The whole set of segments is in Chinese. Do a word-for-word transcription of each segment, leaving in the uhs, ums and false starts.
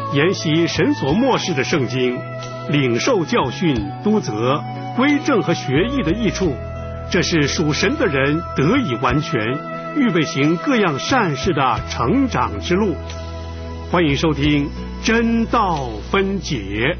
研习神所默示的圣经，领受教训、督责、归正和学艺的益处，这是属神的人得以完全，预备行各样善事的成长之路。欢迎收听真道分解。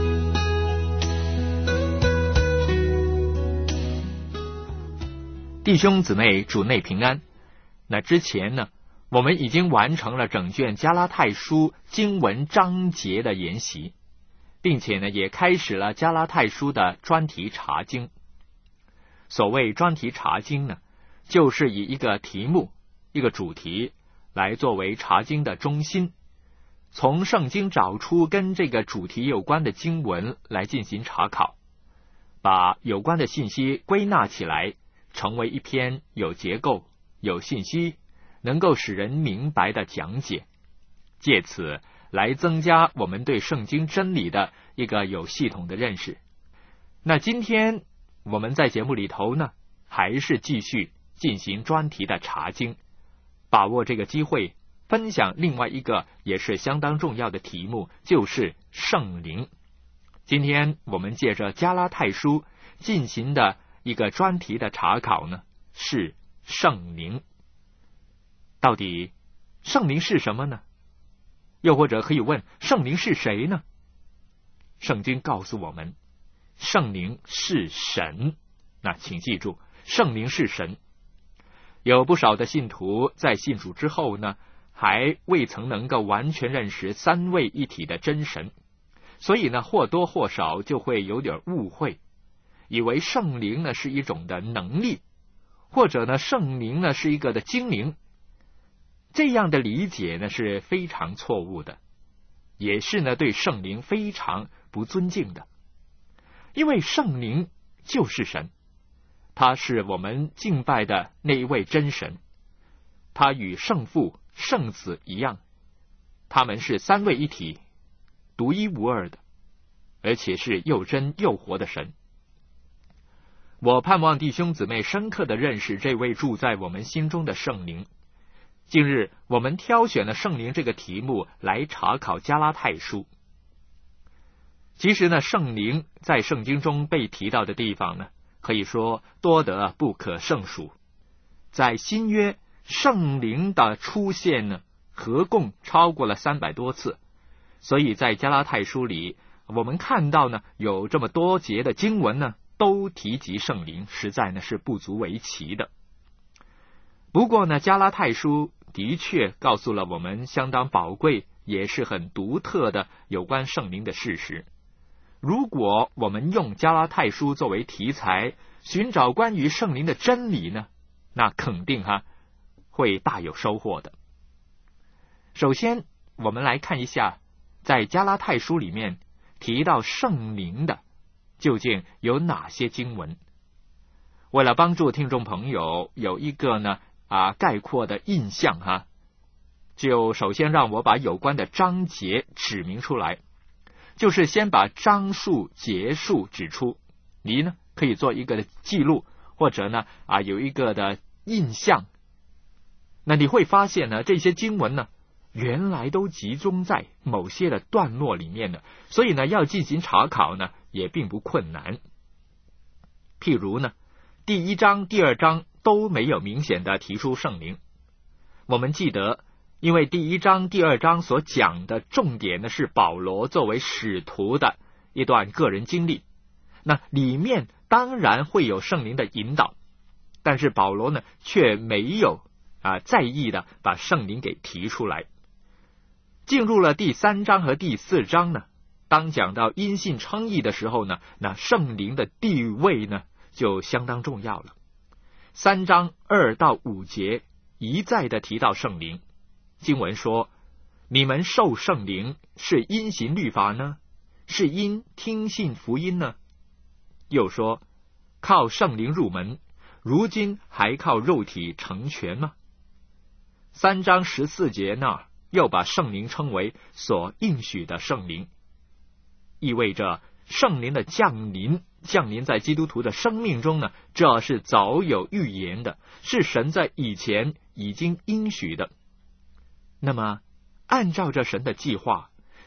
弟兄姊妹，主内平安。那之前呢，我们已经完成了整卷加拉太书经文章节的研习，并且呢，也开始了加拉太书的专题查经。所谓专题查经呢，就是以一个题目、一个主题来作为查经的中心，从圣经找出跟这个主题有关的经文来进行查考，把有关的信息归纳起来，成为一篇有结构、有信息，能够使人明白的讲解，借此来增加我们对圣经真理的一个有系统的认识。那今天我们在节目里头呢，还是继续进行专题的查经，把握这个机会分享另外一个也是相当重要的题目，就是圣灵。今天我们借着加拉太书进行的一个专题的查考呢，是圣灵。到底圣灵是什么呢？又或者可以问，圣灵是谁呢？圣经告诉我们，圣灵是神。那请记住，圣灵是神。有不少的信徒在信主之后呢，还未曾能够完全认识三位一体的真神，所以呢，或多或少就会有点误会，以为圣灵呢是一种的能力，或者呢圣灵呢是一个的精灵。这样的理解呢是非常错误的，也是呢对圣灵非常不尊敬的。因为圣灵就是神，他是我们敬拜的那一位真神，他与圣父、圣子一样，他们是三位一体，独一无二的，而且是又真又活的神。我盼望弟兄姊妹深刻的认识这位住在我们心中的圣灵。近日我们挑选了圣灵这个题目来查考加拉太书。其实呢，圣灵在圣经中被提到的地方呢，可以说多得不可胜数。在新约，圣灵的出现呢，合共超过了三百多次，所以在加拉太书里，我们看到呢，有这么多节的经文呢，都提及圣灵，实在呢是不足为奇的。不过呢，加拉太书的确告诉了我们相当宝贵也是很独特的有关圣灵的事实。如果我们用加拉太书作为题材，寻找关于圣灵的真理呢，那肯定哈会大有收获的。首先我们来看一下，在加拉太书里面提到圣灵的究竟有哪些经文。为了帮助听众朋友有一个呢啊概括的印象哈，就首先让我把有关的章节指明出来，就是先把章数节数指出，你呢可以做一个的记录，或者呢啊有一个的印象。那你会发现呢，这些经文呢原来都集中在某些的段落里面的，所以呢要进行查考呢也并不困难。譬如呢，第一章、第二章都没有明显的提出圣灵。我们记得，因为第一章、第二章所讲的重点呢是保罗作为使徒的一段个人经历，那里面当然会有圣灵的引导，但是保罗呢却没有啊在意的把圣灵给提出来。进入了第三章和第四章呢，当讲到因信称义的时候呢，那圣灵的地位呢就相当重要了。三章二到五节一再的提到圣灵，经文说，你们受圣灵是因行律法呢，是因听信福音呢？又说，靠圣灵入门，如今还靠肉体成全吗？三章十四节那儿又把圣灵称为所应许的圣灵，意味着圣灵的降临降临在基督徒的生命中呢，这是早有预言的，是神在以前已经应许的。那么按照着神的计划，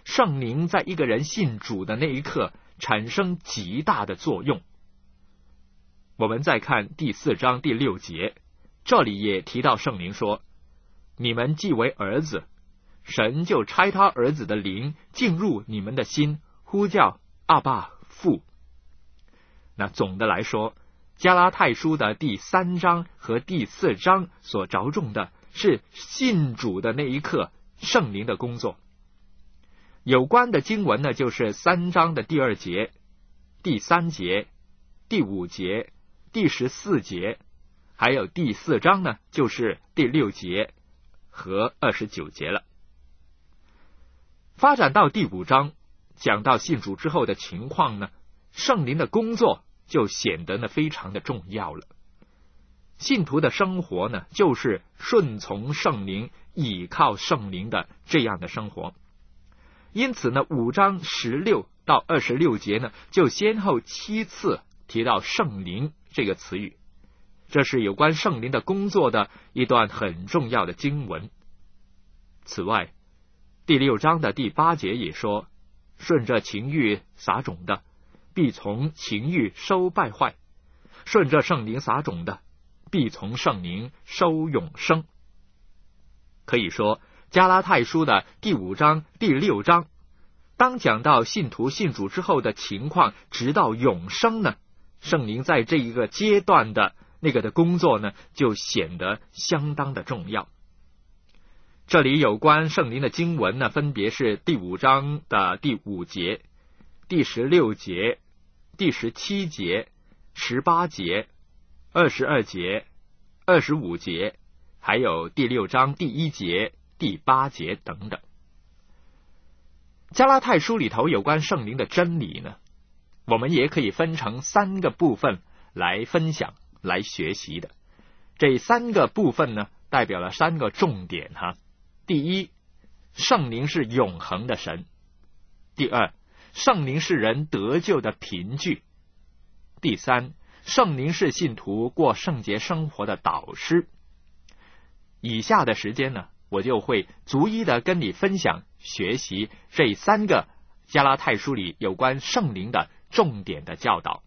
圣灵在一个人信主的那一刻产生极大的作用。我们再看第四章第六节，这里也提到圣灵说，你们既为儿子，神就差他儿子的灵进入你们的心，呼叫阿爸父。那总的来说，加拉太书的第三章和第四章所着重的是信主的那一刻圣灵的工作。有关的经文呢，就是三章的第二节、第三节、第五节、第十四节，还有第四章呢，就是第六节和二十九节了。发展到第五章，讲到信主之后的情况呢，圣灵的工作就显得呢非常的重要了。信徒的生活呢，就是顺从圣灵、倚靠圣灵的这样的生活。因此呢，五章十六到二十六节呢，就先后七次提到圣灵这个词语，这是有关圣灵的工作的一段很重要的经文。此外，第六章的第八节也说，顺着情欲撒种的，必从情欲收败坏；顺着圣灵撒种的，必从圣灵收永生。可以说，加拉太书的第五章、第六章，当讲到信徒信主之后的情况，直到永生呢，圣灵在这一个阶段的那个的工作呢，就显得相当的重要。这里有关圣灵的经文呢，分别是第五章的第五节、第十六节、第十七节、十八节、二十二节、二十五节，还有第六章第一节、第八节等等。加拉太书里头有关圣灵的真理呢，我们也可以分成三个部分来分享、来学习的。这三个部分呢，代表了三个重点哈。第一，圣灵是永恒的神；第二，圣灵是人得救的凭据；第三，圣灵是信徒过圣洁生活的导师。以下的时间呢，我就会逐一的跟你分享学习这三个加拉太书里有关圣灵的重点的教导。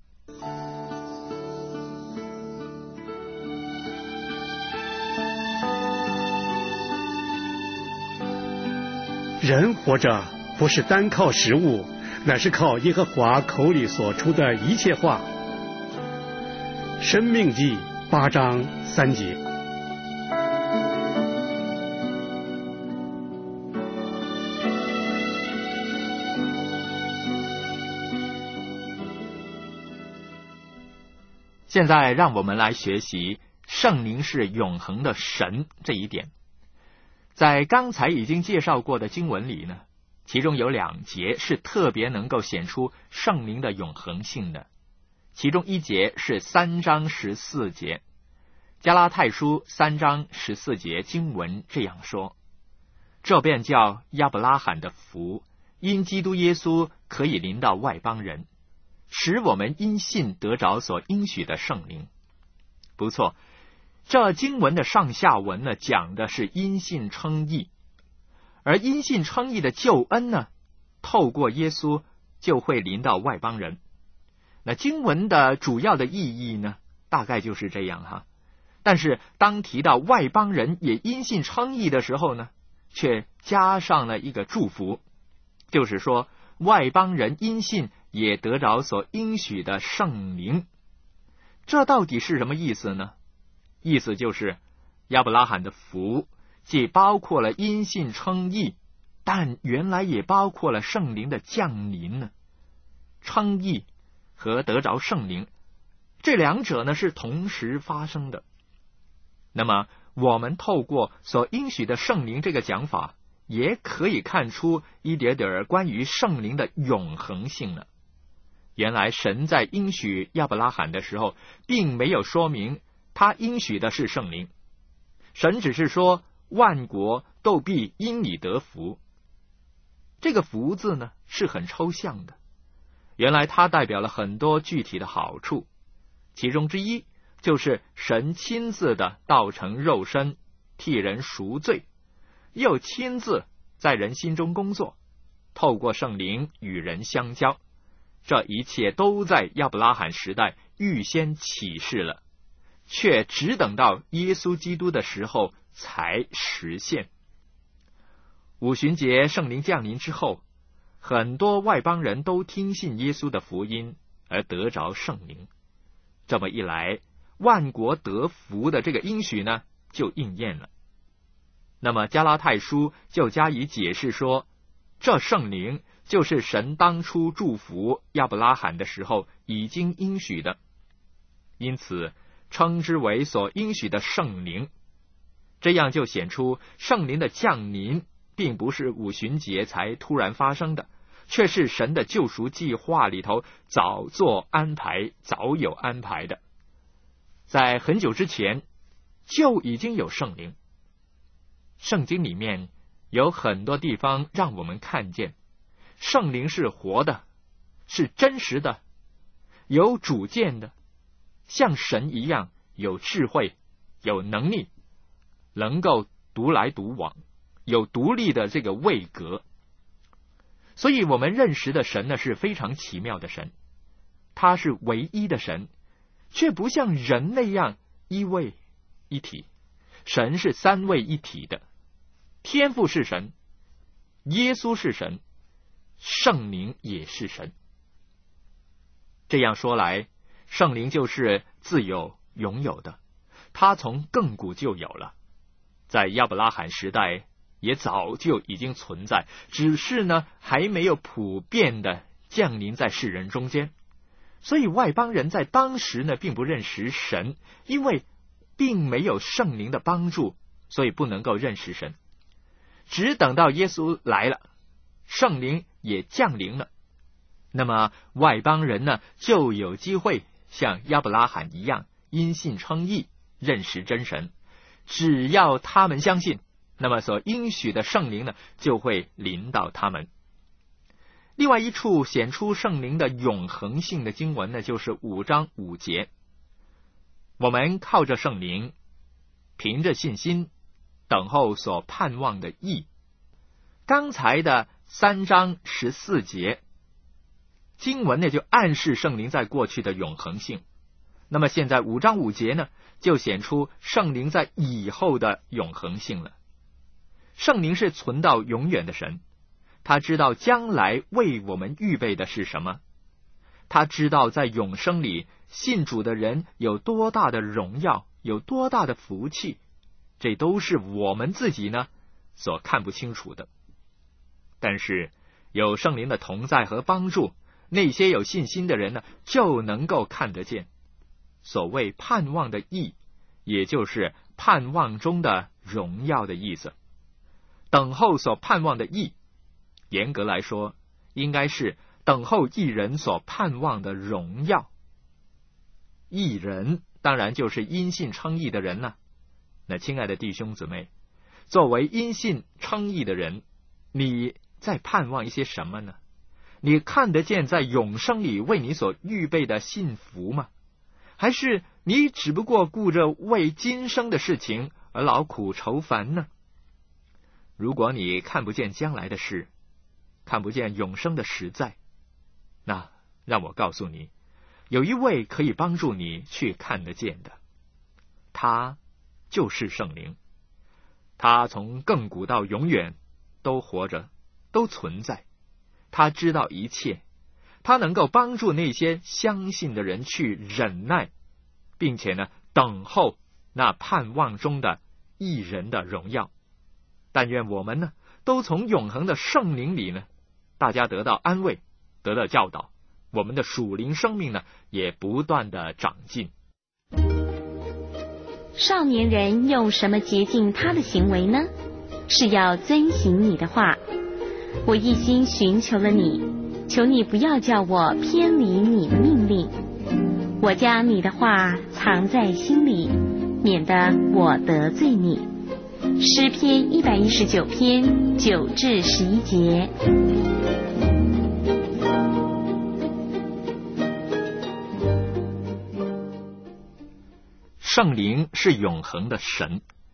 人活着不是单靠食物，乃是靠耶和华口里所出的一切话。申命记八章三节。 现在让我们来学习圣灵是永恒的神这一点。在刚才已经介绍过的经文里呢，其中有两节是特别能够显出圣灵的永恒性的。其中一节是三章十四节，加拉太书三章十四节经文这样说：这便叫亚伯拉罕的福，因基督耶稣可以临到外邦人，使我们因信得着所应许的圣灵。不错，这经文的上下文呢，讲的是因信称义，而因信称义的救恩呢，透过耶稣就会临到外邦人。那经文的主要的意义呢，大概就是这样哈。但是当提到外邦人也因信称义的时候呢，却加上了一个祝福，就是说外邦人因信也得着所应许的圣灵。这到底是什么意思呢？意思就是亚伯拉罕的福既包括了因信称义，但原来也包括了圣灵的降临呢。称义和得着圣灵，这两者呢是同时发生的。那么我们透过所应许的圣灵这个讲法，也可以看出一点点关于圣灵的永恒性了。原来神在应许亚伯拉罕的时候，并没有说明他应许的是圣灵，神只是说万国都必因你得福。这个福字呢是很抽象的，原来它代表了很多具体的好处，其中之一就是神亲自的道成肉身，替人赎罪，又亲自在人心中工作， 透过圣灵与人相交，这一切都在亚伯拉罕时代预先启示了，却只等到耶稣基督的时候才实现。五旬节圣灵降临之后，很多外邦人都听信耶稣的福音而得着圣灵。这么一来，万国得福的这个应许呢，就应验了。那么加拉太书就加以解释说，这圣灵就是神当初祝福亚伯拉罕的时候已经应许的，因此称之为所应许的圣灵。这样就显出圣灵的降临并不是五旬节才突然发生的，却是神的救赎计划里头早做安排，早有安排的。在很久之前就已经有圣灵。圣经里面有很多地方让我们看见圣灵是活的，是真实的，有主见的，像神一样有智慧，有能力，能够独来独往，有独立的这个位格。所以我们认识的神呢，是非常奇妙的神，他是唯一的神，却不像人那样一位一体。神是三位一体的，天父是神，耶稣是神，圣灵也是神。这样说来，圣灵就是自有拥有的，他从亘古就有了，在亚伯拉罕时代也早就已经存在，只是呢还没有普遍的降临在世人中间。所以外邦人在当时呢并不认识神，因为并没有圣灵的帮助，所以不能够认识神。只等到耶稣来了，圣灵也降临了，那么外邦人呢就有机会像亚伯拉罕一样因信称义，认识真神。只要他们相信，那么所应许的圣灵呢就会临到他们。另外一处显出圣灵的永恒性的经文呢，就是五章五节。我们靠着圣灵，凭着信心等候所盼望的义。刚才的三章十四节经文呢就暗示圣灵在过去的永恒性，那么现在五章五节呢就显出圣灵在以后的永恒性了。圣灵是存到永远的神，他知道将来为我们预备的是什么，他知道在永生里信主的人有多大的荣耀，有多大的福气，这都是我们自己呢所看不清楚的。但是有圣灵的同在和帮助，那些有信心的人呢就能够看得见。所谓盼望的义，也就是盼望中的荣耀的意思。等候所盼望的义，严格来说应该是等候义人所盼望的荣耀。义人当然就是因信称义的人了。那亲爱的弟兄姊妹，作为因信称义的人，你在盼望一些什么呢？你看得见在永生里为你所预备的幸福吗？还是你只不过顾着为今生的事情而劳苦愁烦呢？如果你看不见将来的事，看不见永生的实在，那让我告诉你，有一位可以帮助你去看得见的，他就是圣灵。他从亘古到永远都活着，都存在，他知道一切，他能够帮助那些相信的人去忍耐，并且呢等候那盼望中的义人的荣耀。但愿我们呢都从永恒的圣灵里呢，大家得到安慰，得到教导，我们的属灵生命呢也不断的长进。 少年人用什么洁净他的行为呢？是要遵行你的话。我一心寻求了你，求你不要叫我偏离你的命令。我将你的话藏在心里，免得我得罪你。诗篇一百一十九篇九至十一节。 圣灵是永恒的神，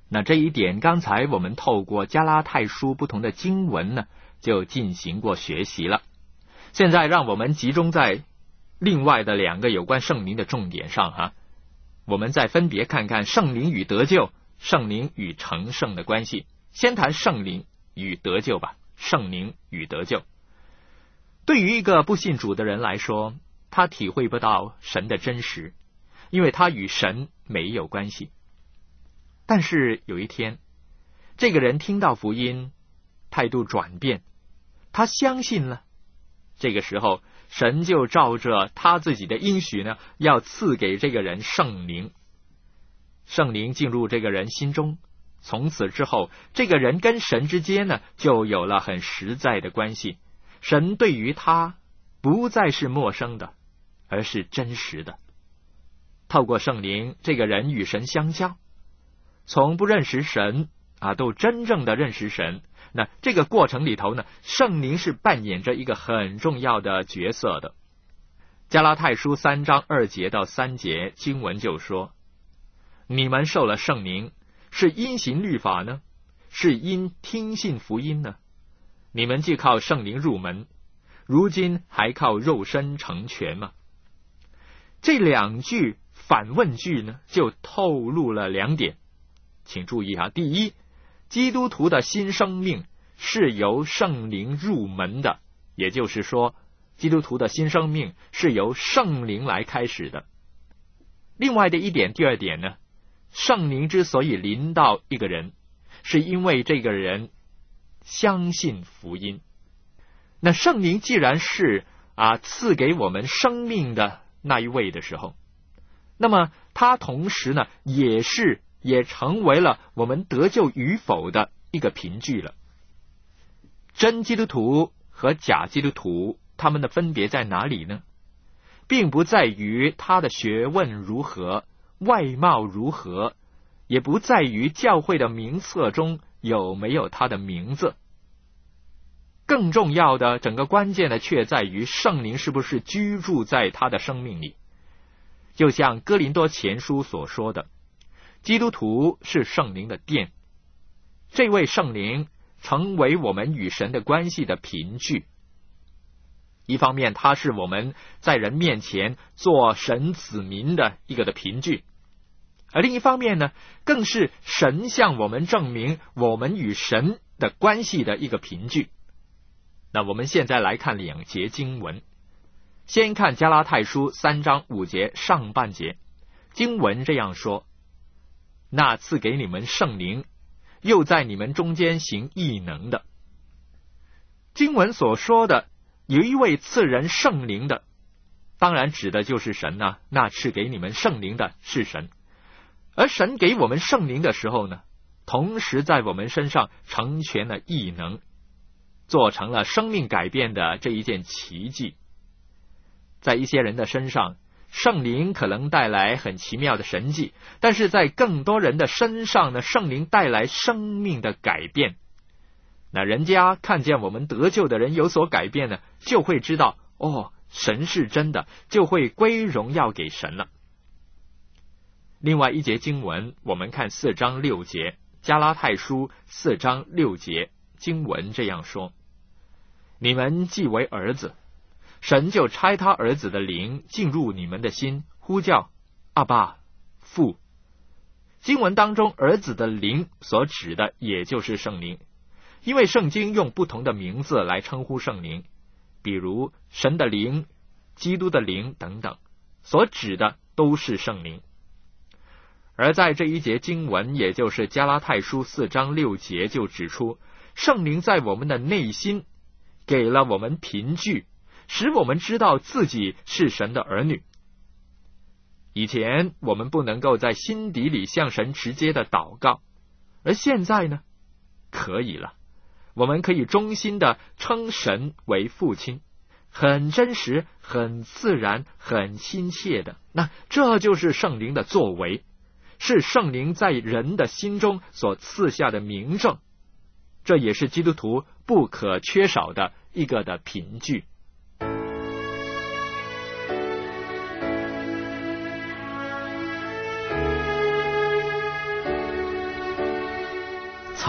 那这一点刚才我们透过加拉太书不同的经文呢，就进行过学习了。现在让我们集中在另外的两个有关圣灵的重点上哈，我们再分别看看圣灵与得救、圣灵与成圣的关系。先谈圣灵与得救吧。圣灵与得救，对于一个不信主的人来说，他体会不到神的真实，因为他与神没有关系。但是有一天，这个人听到福音，态度转变，他相信了。这个时候，神就照着他自己的应许呢，要赐给这个人圣灵。圣灵进入这个人心中，从此之后，这个人跟神之间呢，就有了很实在的关系。神对于他不再是陌生的，而是真实的。透过圣灵，这个人与神相交，从不认识神啊，都真正的认识神。那这个过程里头呢，圣灵是扮演着一个很重要的角色的。加拉太书三章二节到三节经文就说：你们受了圣灵，是因行律法呢，是因听信福音呢？你们既靠圣灵入门，如今还靠肉身成全吗？这两句反问句呢，就透露了两点，请注意哈。第一，基督徒的新生命是由圣灵入门的，也就是说，基督徒的新生命是由圣灵来开始的。另外的一点，第二点呢，圣灵之所以临到一个人，是因为这个人相信福音。那圣灵既然是啊赐给我们生命的那一位的时候，那么他同时呢，也是也成为了我们得救与否的一个凭据了。真基督徒和假基督徒，他们的分别在哪里呢？并不在于他的学问如何，外貌如何，也不在于教会的名册中有没有他的名字。更重要的，整个关键的却在于圣灵是不是居住在他的生命里。就像哥林多前书所说的，基督徒是圣灵的殿，这位圣灵成为我们与神的关系的凭据。一方面，他是我们在人面前做神子民的一个的凭据，而另一方面呢，更是神向我们证明我们与神的关系的一个凭据。那我们现在来看两节经文，先看加拉太书三章五节上半节，经文这样说：那赐给你们圣灵，又在你们中间行异能的。经文所说的有一位赐人圣灵的，当然指的就是神呢、啊，那赐给你们圣灵的是神。而神给我们圣灵的时候呢，同时在我们身上成全了异能，做成了生命改变的这一件奇迹。在一些人的身上，圣灵可能带来很奇妙的神迹，但是在更多人的身上呢，圣灵带来生命的改变。那人家看见我们得救的人有所改变呢，就会知道哦，神是真的，就会归荣耀给神了。另外一节经文，我们看四章六节，加拉太书四章六节，经文这样说：你们既为儿子，神就差他儿子的灵进入你们的心，呼叫阿爸父。经文当中儿子的灵所指的也就是圣灵，因为圣经用不同的名字来称呼圣灵，比如神的灵、基督的灵等等，所指的都是圣灵。而在这一节经文，也就是加拉太书四章六节，就指出圣灵在我们的内心给了我们凭据，使我们知道自己是神的儿女。以前我们不能够在心底里向神直接的祷告，而现在呢，可以了。我们可以衷心的称神为父亲，很真实、很自然、很亲切的。那这就是圣灵的作为，是圣灵在人的心中所赐下的明证，这也是基督徒不可缺少的一个的凭据。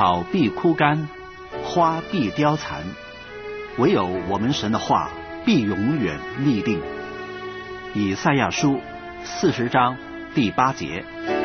草必枯干，花必凋残，唯有我们神的话必永远立定。以赛亚书四十章第八节。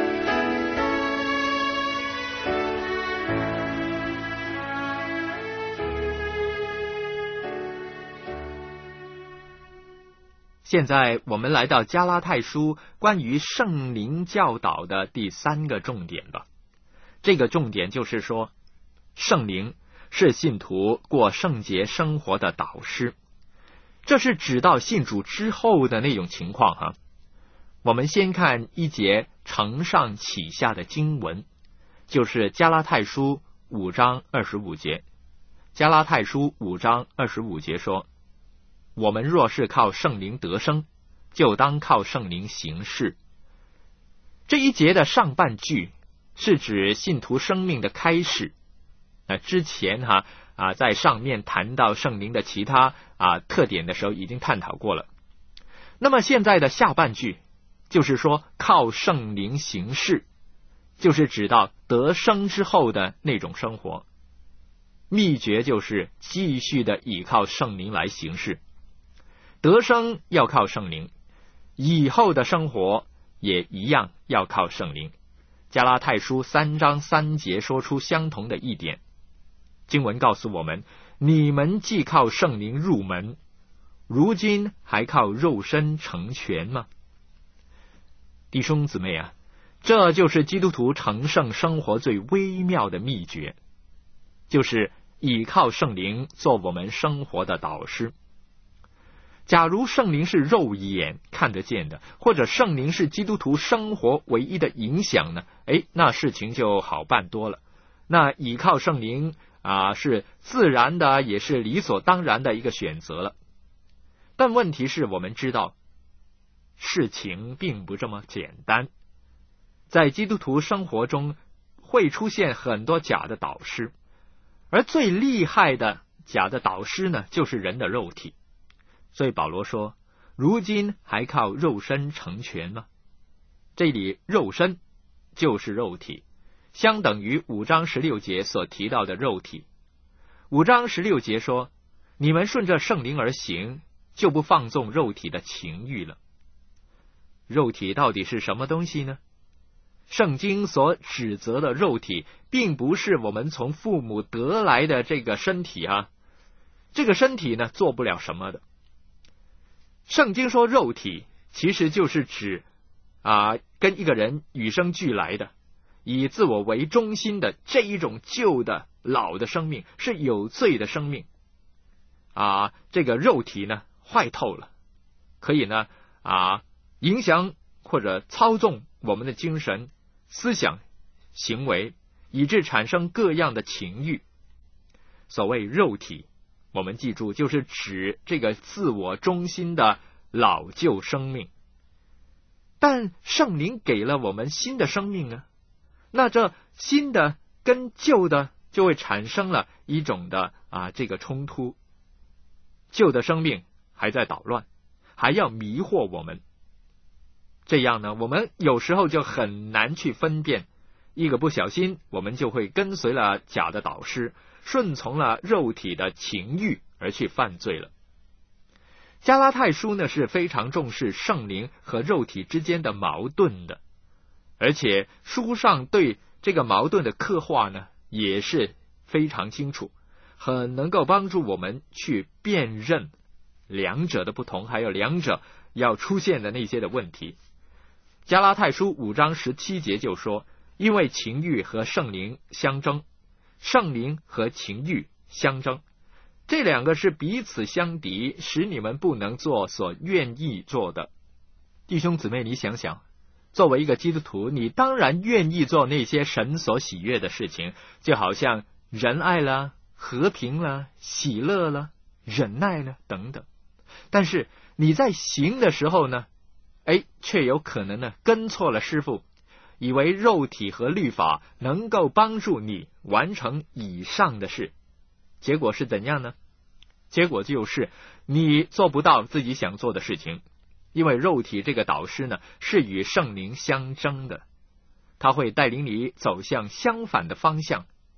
现在我们来到加拉太书关于圣灵教导的第三个重点吧。这个重点就是说，圣灵是信徒过圣洁生活的导师，这是指到信主之后的那种情况哈。我们先看一节承上启下的经文，就是加拉太书五章二十五节。加拉太书五章二十五节说，我们若是靠圣灵得生，就当靠圣灵行事。这一节的上半句是指信徒生命的开始。那之前哈啊，在上面谈到圣灵的其他啊特点的时候已经探讨过了。那么现在的下半句就是说靠圣灵行事，就是指到得生之后的那种生活。秘诀就是继续的倚靠圣灵来行事。得生要靠圣灵，以后的生活也一样要靠圣灵。加拉太书三章三节说出相同的一点。经文告诉我们，你们既靠圣灵入门，如今还靠肉身成全吗？弟兄姊妹啊，这就是基督徒成圣生活最微妙的秘诀，就是倚靠圣灵做我们生活的导师。假如圣灵是肉眼看得见的，或者圣灵是基督徒生活唯一的影响呢，哎，那事情就好办多了。那倚靠圣灵啊，是自然的，也是理所当然的一个选择了。但问题是我们知道，事情并不这么简单。在基督徒生活中会出现很多假的导师，而最厉害的假的导师呢，就是人的肉体。所以保罗说，如今还靠肉身成全吗？这里肉身就是肉体，相等于五章十六节所提到的肉体。五章十六节说，你们顺着圣灵而行，就不放纵肉体的情欲了。肉体到底是什么东西呢？圣经所指责的肉体，并不是我们从父母得来的这个身体啊，这个身体呢，做不了什么的。圣经说肉体其实就是指啊，跟一个人与生俱来的以自我为中心的这一种旧的老的生命，是有罪的生命啊。这个肉体呢坏透了，可以呢啊影响或者操纵我们的精神、思想、行为，以致产生各样的情欲。所谓肉体，我们记住，就是指这个自我中心的老旧生命。但圣灵给了我们新的生命啊，那这新的跟旧的就会产生了一种的啊这个冲突。旧的生命还在捣乱，还要迷惑我们。这样呢，我们有时候就很难去分辨，一个不小心，我们就会跟随了假的导师，顺从了肉体的情欲而去犯罪了。加拉太书呢是非常重视圣灵和肉体之间的矛盾的，而且书上对这个矛盾的刻画呢也是非常清楚，很能够帮助我们去辨认两者的不同，还有两者要出现的那些的问题。加拉太书五章十七节就说，因为情欲和圣灵相争，圣灵和情欲相争，这两个是彼此相敌，使你们不能做所愿意做的。弟兄姊妹，你想想，作为一个基督徒，你当然愿意做那些神所喜悦的事情，就好像仁爱啦、和平啦、喜乐啦、忍耐啦等等。但是你在行的时候呢，哎，却有可能呢跟错了师傅，以为肉体和律法能够帮助你完成以上的事，结果是怎样呢？结果就是你做不到自己想做的事情，因为肉体这个导师呢是与圣灵相争的，他会带领你走向相反的方向。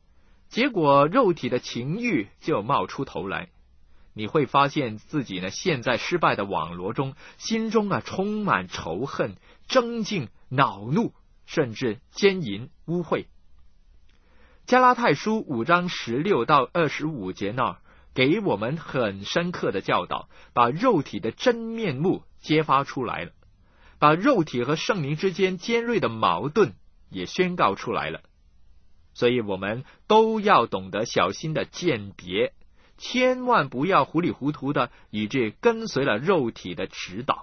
结果肉体的情欲就冒出头来，你会发现自己呢陷在失败的网罗中，心中啊充满仇恨、争竞、恼怒，甚至奸淫污秽。加拉太书五章十六到二十五节那儿给我们很深刻的教导，把肉体的真面目揭发出来了，把肉体和圣灵之间尖锐的矛盾也宣告出来了。所以我们都要懂得小心的鉴别，千万不要糊里糊涂的以致跟随了肉体的指导。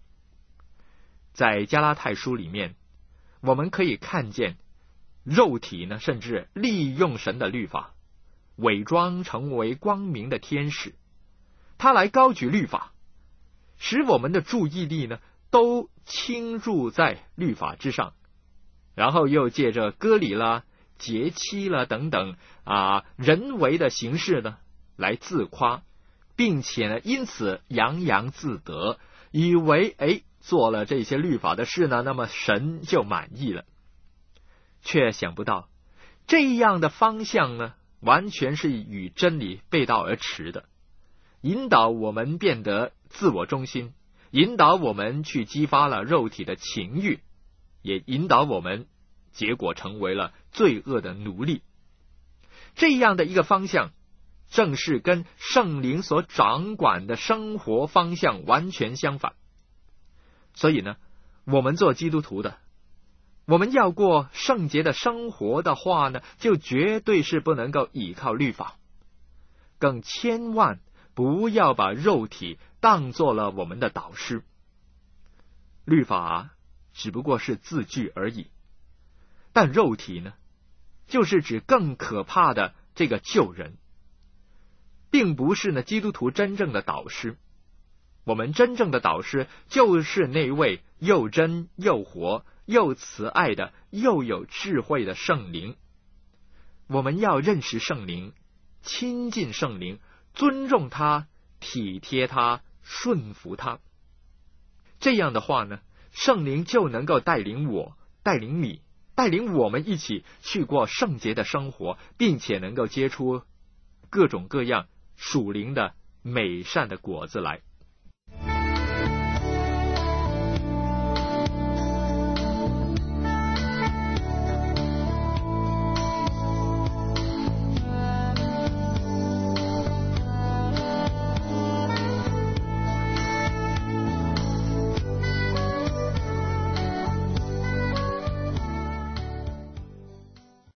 在加拉太书里面，我们可以看见肉体呢，甚至利用神的律法，伪装成为光明的天使，他来高举律法，使我们的注意力呢都倾注在律法之上，然后又借着割礼啦、节期了等等啊人为的形式呢来自夸，并且呢因此洋洋自得，以为哎做了这些律法的事呢，那么神就满意了。却想不到这样的方向呢完全是与真理背道而驰的，引导我们变得自我中心，引导我们去激发了肉体的情欲，也引导我们结果成为了罪恶的奴隶。这样的一个方向正是跟圣灵所掌管的生活方向完全相反。所以呢，我们做基督徒的，我们要过圣洁的生活的话呢，就绝对是不能够依靠律法，更千万不要把肉体当作了我们的导师。律法只不过是字句而已，但肉体呢，就是指更可怕的这个旧人，并不是呢基督徒真正的导师。我们真正的导师就是那位又真又活又慈爱的又有智慧的圣灵。我们要认识圣灵，亲近圣灵，尊重他，体贴他，顺服他。这样的话呢，圣灵就能够带领我，带领你，带领我们一起去过圣洁的生活，并且能够结出各种各样属灵的美善的果子来。